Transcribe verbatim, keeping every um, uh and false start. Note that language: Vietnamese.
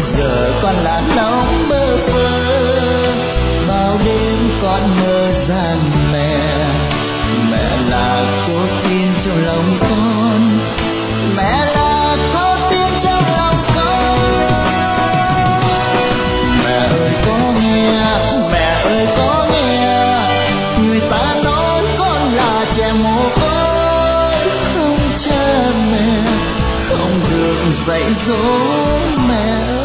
giờ con là nóng bơ vơ. Bao đêm con mơ rằng mẹ, mẹ là cốt tin trong lòng con, mẹ là cốt tin trong lòng con. Mẹ ơi có nghe, mẹ ơi có nghe, người ta nói con là trẻ mồ côi, không cha mẹ, không được dạy dỗ mẹ.